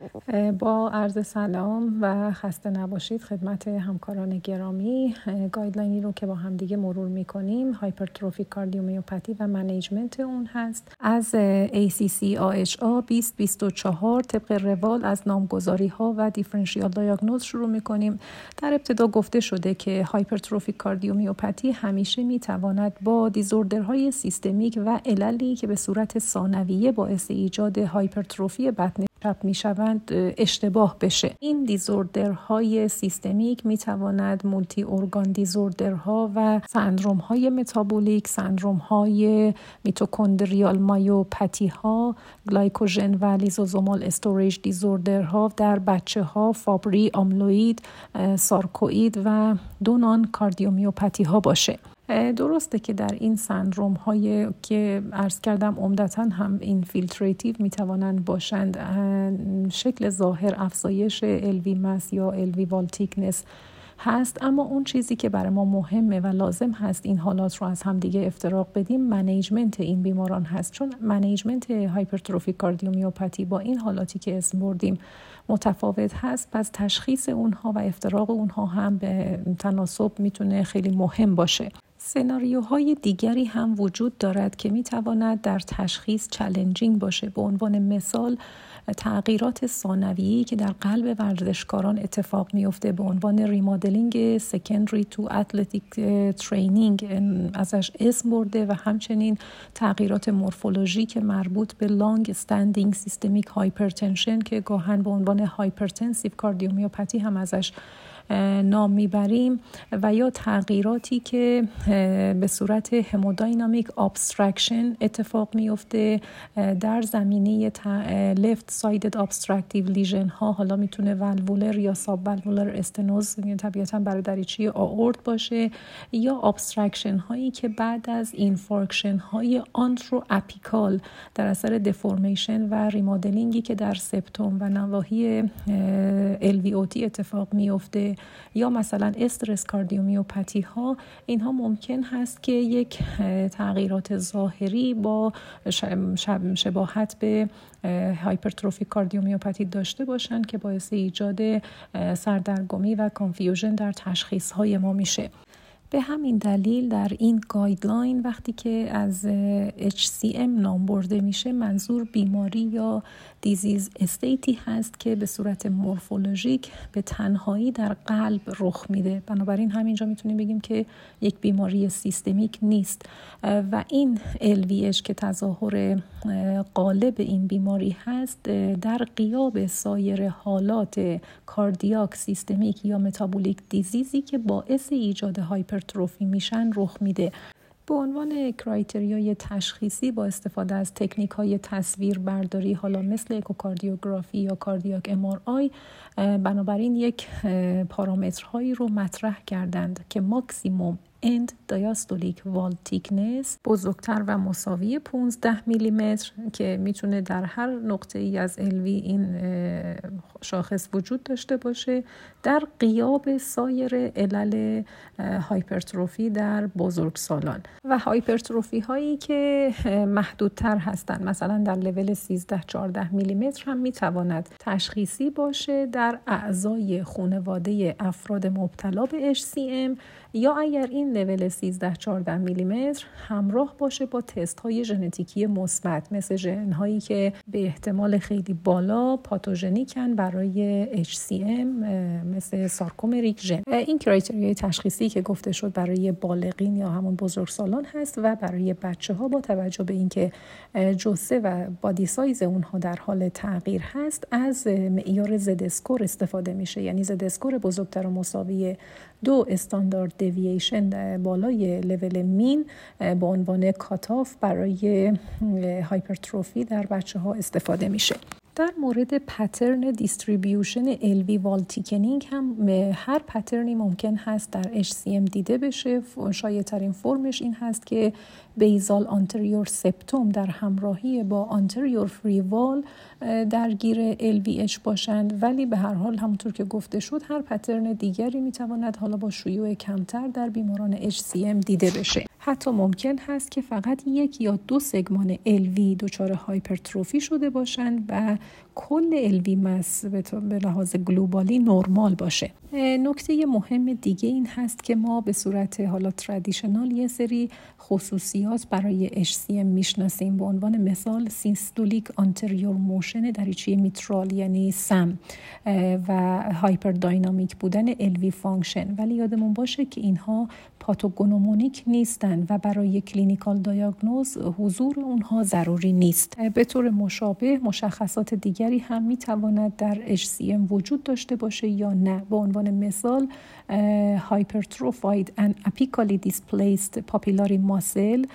با عرض سلام و خسته نباشید خدمت همکاران گرامی. گایدلاینی رو که با هم دیگه مرور میکنیم هایپرتروفیک کاردیومیوپاتی و منیجمنت اون هست از ACC/AHA 2024 طبق روال از نامگذاری ها و دیفرنشیال دیاگنوز شروع میکنیم. در ابتدا گفته شده که هایپرتروفیک کاردیومیوپاتی همیشه میتواند با دیزوردرهای سیستمیک و عللی که به صورت ثانویه باعث ایجاد هایپرتروفی بدن چپ میشوند اشتباه بشه. این دیزوردرهای سیستمیک میتواند مولتی ارگان دیزوردرها و سندرومهای متابولیک، سندرومهای میتوکندریال مایوپاتی ها، گلایکوژن و لیزوزومال استوریج دیزوردرها در بچه ها، فابری، آملوید، سارکوئید و دونان کاردیومیوپاتی ها باشه. درسته که در این سندروم هایی که عرض کردم عمدتاً هم اینفیلتریتیو میتوانند باشند، شکل ظاهر افزایش الوی مس یا الوی وال تیکنس هست، اما اون چیزی که برای ما مهمه و لازم هست این حالات رو از هم دیگه افتراق بدیم منیجمنت این بیماران هست، چون منیجمنت هایپرتروفیک کاردیومیوپاتی با این حالاتی که اسم بردیم متفاوت هست، پس تشخیص اونها و افتراق اونها هم به تناسب میتونه خیلی مهم باشه. سناریوهای دیگری هم وجود دارد که میتواند در تشخیص چالنجینگ باشه. به عنوان مثال تغییرات ثانویه‌ای که در قلب ورزشکاران اتفاق میفته به عنوان ریمادلینگ سکندری تو اتلتیک ترینینگ ازش اسم برده و همچنین تغییرات مورفولوژیک مربوط به لانگ استندینگ سیستمیک هایپرتنشن که گاهن به عنوان هایپرتنسیو کاردیومیوپاتی هم ازش نام میبریم و یا تغییراتی که به صورت هموداینامیک ابسترکشن اتفاق میفته در زمینه لفت سایدد ابسترکتیو لیژن ها، حالا میتونه والوولر یا ساب والوولر استنوز طبیعتا برای دریچه آئورت باشه، یا ابسترکشن هایی که بعد از اینفارکشن های آنترو اپیکال در اثر دفورمیشن و ریمادلینگی که در سپتوم و نواحی LVOT اتفاق میفته، یا مثلا استرس کاردیومیوپاتی ها، اینها ممکن هست که یک تغییرات ظاهری با شباهت به هایپرتروفیک کاردیومیوپاتی داشته باشند که باعث ایجاد سردرگمی و کانفیوژن در تشخیص های ما میشه. به همین دلیل در این گایدلاین وقتی که از HCM نام برده میشه منظور بیماری یا دیزیز استیتی هست که به صورت مورفولوژیک به تنهایی در قلب رخ میده. بنابراین همینجا میتونیم بگیم که یک بیماری سیستمیک نیست و این LVH که تظاهر غالب این بیماری هست در غیاب سایر حالات کاردیاک سیستمیک یا متابولیک دیزیزی که باعث ایجاد هایپرتروفی میشن رخ میده. به عنوان کرایتریای تشخیصی با استفاده از تکنیک‌های تصویر برداری حالا مثل اکوکاردیوگرافی یا کاردیاک MRI بنابراین یک پارامترهایی رو مطرح کردند که ماکسیموم اند دیاستولیک وال تیکنس بزرگتر و مساوی 15 میلیمتر که میتونه در هر نقطه ای از الوی این شاخص وجود داشته باشه در غیاب سایر علل هایپرتروفی در بزرگسالان و هایپرتروفی هایی که محدودتر هستند، مثلا در لول 13-14 میلیمتر هم میتواند تشخیصی باشه در اعضای خانواده افراد مبتلا به HCM، یا اگر این لول 13-14 میلیمتر همراه باشه با تست های ژنتیکی مثبت مثل ژن هایی که به احتمال خیلی بالا پاتوژنیکن برای HCM مثل سارکومریک ژن. این کرایتریای تشخیصی که گفته شد برای بالغین یا همون بزرگسالان هست و برای بچه ها با توجه به اینکه جثه و بادی سایز اونها در حال تغییر هست از معیار زد اسکور استفاده میشه، یعنی زد اسکور بزرگتر و مساوی 2 استاندارد دیوییشن بالای لول مین به عنوان کاتاف برای هایپرتروفی در بچه ها استفاده میشه. در مورد پترن دیستریبیوشن الوی وال تیکنینگ هم هر پترنی ممکن هست در HCM دیده بشه. شایع‌ترین فرمش این هست که بیزال آنتریور سپتوم در همراهی با آنتریور فری وال درگیر LVH باشند، ولی به هر حال همونطور که گفته شد هر پترن دیگری میتواند حالا با شیوع کمتر در بیماران HCM دیده بشه. حتی ممکن هست که فقط 1 یا 2 سگمان LV دچار هایپرتروفی شده باشند و کل LVMS به لحاظ گلوبالی نرمال باشه. نکته مهم دیگه این هست که ما به صورت حالا ترادیشنال یه سری خصوصیات برای HCM میشناسیم، به عنوان مثال سیستولیک آنتریور موشن دریچه میترال یعنی سم و هایپر داینامیک بودن LV فانکشن، ولی یادمون باشه که اینها پاتوگنومونیک نیستن و برای کلینیکال دیاگنوز حضور اونها ضروری نیست. به طور مشابه مشخصات دیگری هم میتواند در HCM وجود داشته باشه یا نه. به عنوان مثال hypertrophied and apically displaced papillary muscle،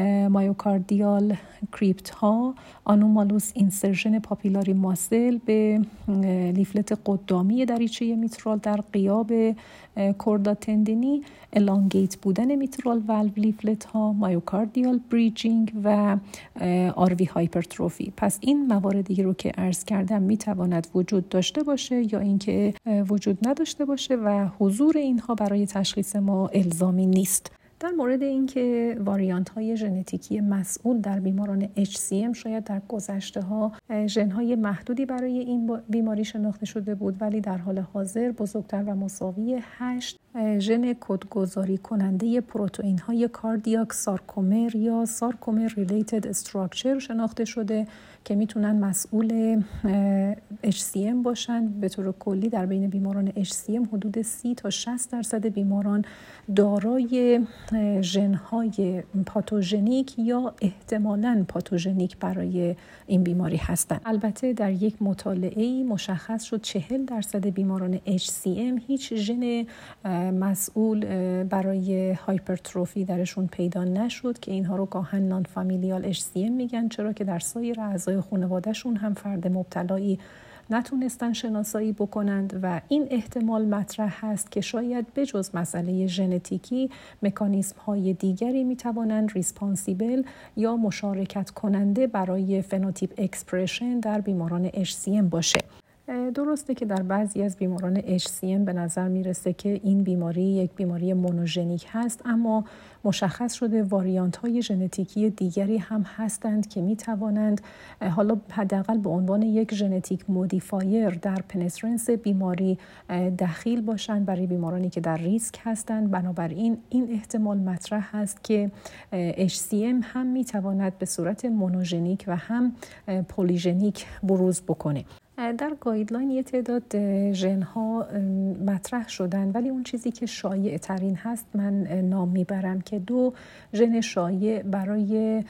myocardial crypt ها، anomalous insertion papillary muscle به لیفلت قدامی دریچه میترال در غیاب کوردا تندینی، elongate بودن میترال والو لیفلت ها، مایوکاردیال بریجینگ و آروی هایپرتروفی. پس این مواردی رو که عرض کردم میتواند وجود داشته باشه یا اینکه وجود نداشته باشه و حضور اینها برای تشخیص ما الزامی نیست. در مورد اینکه واریانت های ژنتیکی مسئول در بیماران HCM شاید در گذشته ها ژن های محدودی برای این بیماری شناخته شده بود، ولی در حال حاضر بزرگتر و مساوی 8 ژن کدگذاری کننده پروتئین های کاردیاک سارکومر یا سارکومر ریلیتد استراکچر شناخته شده که میتونن مسئول HCM باشن. به طور کلی در بین بیماران HCM حدود 30 تا 60% بیماران دارای ژن‌های پاتوژنیک یا احتمالاً پاتوژنیک برای این بیماری هستند. البته در یک مطالعه‌ای مشخص شد 40% بیماران HCM هیچ ژن مسئول برای هایپرتروفی درشون پیدا نشد که اینها رو گاهن نان فامیلیال HCM میگن، چرا که در سایر اعضای خانواده‌شون هم فرد مبتلایی نتونستن شناسایی بکنند و این احتمال مطرح هست که شاید بجز مسئله ژنتیکی مکانیزم های دیگری میتوانند ریسپانسیبل یا مشارکت کننده برای فنوتیپ اکسپرشن در بیماران HCM باشه. درسته که در بعضی از بیماران HCM به نظر میرسه که این بیماری یک بیماری مونوژنیک هست، اما مشخص شده واریانت های ژنتیکی دیگری هم هستند که میتوانند حالا حداقل به عنوان یک ژنتیک مودیفایر در پنترنس بیماری دخیل باشند برای بیمارانی که در ریسک هستند. بنابراین این احتمال مطرح هست که HCM هم میتواند به صورت مونوژنیک و هم پلیژنیک بروز بکنه. در گایدلاین یه تعداد ژن‌ها مطرح شدن، ولی اون چیزی که شایع ترین هست من نام میبرم که 2 ژن شایع برای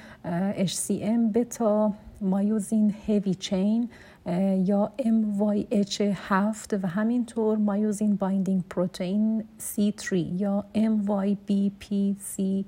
HCM بتا مایوزین هیوی چین یا MYH7 و همینطور مایوزین بایندینگ پروتئین C3 یا MYBPC3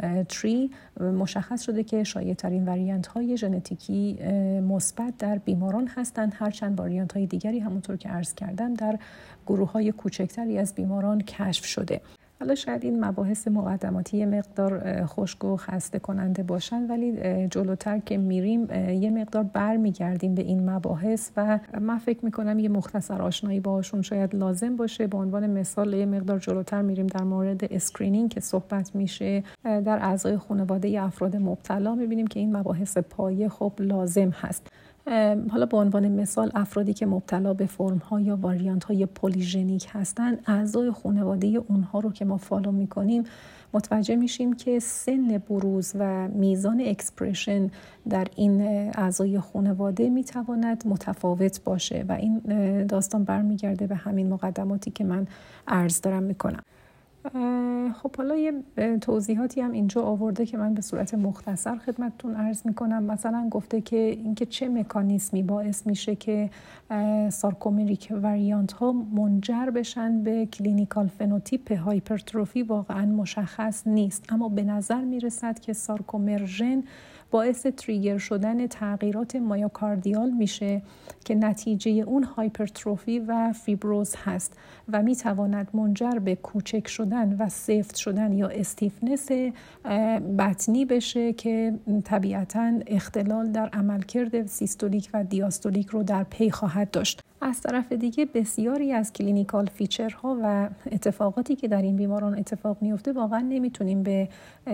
مشخص شده که شایع ترین وریانت های ژنتیکی مثبت در بیماران هستند، هرچند وریانت های دیگری همونطور که عرض کردم در گروه های کوچکتری از بیماران کشف شده. حالا شاید این مباحث مقدماتی یه مقدار خشک و خسته کننده باشن، ولی جلوتر که میریم یه مقدار برمیگردیم به این مباحث و من فکر میکنم یه مختصر آشنایی باهاشون شاید لازم باشه. به عنوان مثال یه مقدار جلوتر میریم در مورد اسکرینینگ که صحبت میشه در اعضای خانواده افراد مبتلا، میبینیم که این مباحث پایه خب لازم هست. حالا به عنوان مثال افرادی که مبتلا به فرم‌ها یا واریانت‌های پلیژنیک هستند، اعضای خانواده اونها رو که ما فالو می‌کنیم متوجه میشیم که سن بروز و میزان اکسپرشن در این اعضای خانواده میتواند متفاوت باشه و این داستان برمیگرده به همین مقدماتی که من عرض دارم میکنم. خب حالا یه توضیحاتی هم اینجا آورده که من به صورت مختصر خدمتتون عرض میکنم. مثلا گفته که اینکه چه مکانیزمی باعث میشه که سارکومریک وریانت ها منجر بشن به کلینیکال فنوتیپ هایپرتروفی واقعا مشخص نیست، اما به نظر میرسد که سارکومر ژن باعث تریگر شدن تغییرات مایوکاردیال میشه که نتیجه اون هایپرتروفی و فیبروز هست و میتواند منجر به کوچک شدن و سفت شدن یا استیفنس بطنی بشه که طبیعتاً اختلال در عملکرد سیستولیک و دیاستولیک رو در پی خواهد داشت. از طرف دیگه بسیاری از کلینیکال فیچرها و اتفاقاتی که در این بیماران اتفاق میفته واقعا نمیتونیم به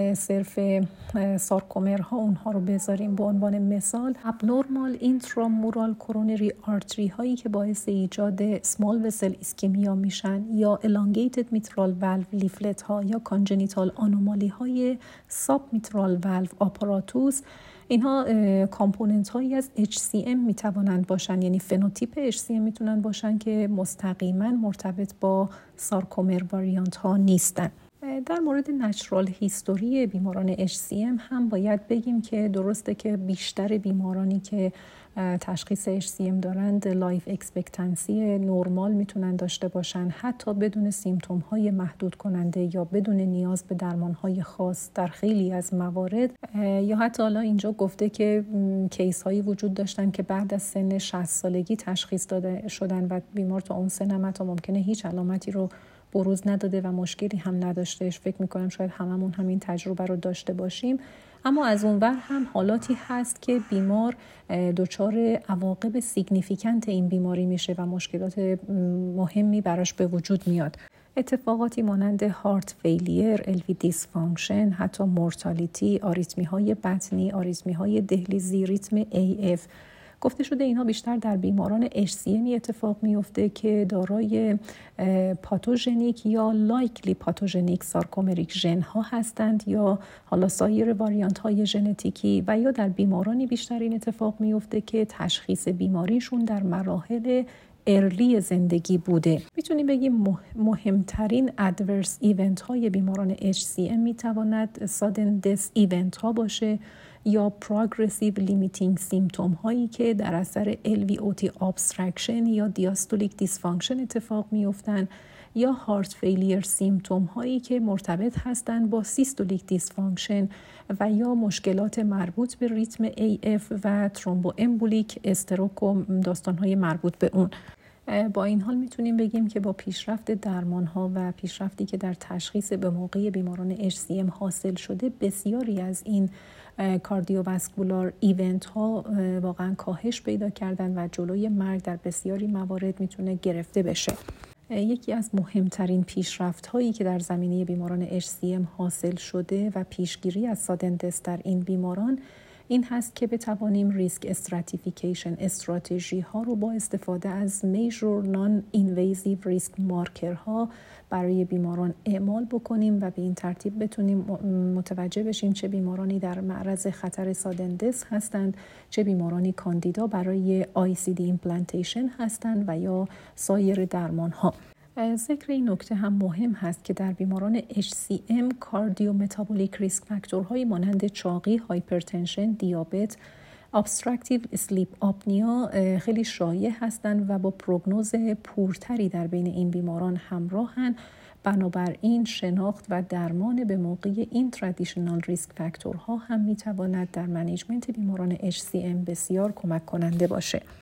صرف سارکومرها اونها رو بذاریم. به عنوان مثال ابنورمال اینترامورال کورونری آرتری هایی که باعث ایجاد سمال وسل ایسکمیا میشن، یا elongated mitral valve leaflet ها، یا کانجنیتال آنومالی های ساب میترال والو آپاراتوس، اینها کامپوننت هایی از HCM میتوانند باشند، یعنی فنوتیپ HCM میتونن باشن که مستقیما مرتبط با سارکومر واریانت ها نیستن. در مورد نچرال هیستوری بیماران HCM هم باید بگیم که درسته که بیشتر بیمارانی که تشخیص HCM دارند لایف اکسپکتنسی نورمال میتونن داشته باشن، حتی بدون سیمتوم های محدود کننده یا بدون نیاز به درمان های خاص در خیلی از موارد. یا حتی حالا اینجا گفته که کیس هایی وجود داشتن که بعد از سن 60 سالگی تشخیص داده شدن و بیمار تا اون سن هم ممکنه هیچ علامتی رو بروز نداده و مشکلی هم نداشتهش. فکر میکنم شاید هممون همین تجربه رو داشته باشیم. اما از اونور هم حالاتی هست که بیمار دچار عواقب سیگنیفیکانت این بیماری میشه و مشکلات مهمی براش به وجود میاد. اتفاقاتی مانند هارت فیلیر، الوی دیسفانکشن، حتی مورتالیتی، آریتمی های بطنی، آریتمی های دهلیزی، ریتم AF. گفته شده اینها بیشتر در بیماران HCM اتفاق میفته که دارای پاتوژنیک یا لایکلی پاتوژنیک سارکومریک ژن ها هستند، یا حالا سایر واریانت های ژنتیکی، و یا در بیمارانی بیشتر این اتفاق میفته که تشخیص بیماریشون در مراحل ارلی زندگی بوده. میتونیم بگیم مهمترین ادورس ایونت های بیماران HCM میتواند سادن دث ایونت ها باشه، یا پروگرسیو لیمیتینگ سیمتوم هایی که در اثر LVOT obstruction یا دیاستولیک دیسفانکشن اتفاق میفتن، یا هارت فیلیر سیمتوم هایی که مرتبط هستند با سیستولیک دیسفانکشن، و یا مشکلات مربوط به ریتم AF و ترومبو امبولیک استروک و داستان های مربوط به اون. با این حال میتونیم بگیم که با پیشرفت درمان ها و پیشرفتی که در تشخیص به موقع بیماران HCM حاصل شده، بسیاری از این کاردیوواسکولار ایونت ها واقعا کاهش پیدا کردن و جلوی مرگ در بسیاری موارد میتونه گرفته بشه. یکی از مهمترین پیشرفت هایی که در زمینه بیماران HCM حاصل شده و پیشگیری از سادن دث در این بیماران این هست که بتوانیم ریسک استراتیفیکیشن استراتژی ها رو با استفاده از میجور نان اینویزیو ریسک مارکر ها برای بیماران اعمال بکنیم و به این ترتیب بتونیم متوجه بشیم چه بیمارانی در معرض خطر سادن دث هستند، چه بیمارانی کاندیدا برای ICD ایمپلنتیشن هستند و یا سایر درمان ها. ذکر این نکته هم مهم هست که در بیماران HCM کاردیومتابولیک ریسک فاکتورهایی مانند چاقی، هایپرتنشن، دیابت، ابستراکتیو اسلیپ آپنیا خیلی شایع هستند و با پروگنوز پورتری در بین این بیماران همراهن. بنابراین شناخت و درمان به موقع این ترادیشنال ریسک فاکتورها هم میتواند در منیجمنت بیماران HCM بسیار کمک کننده باشه.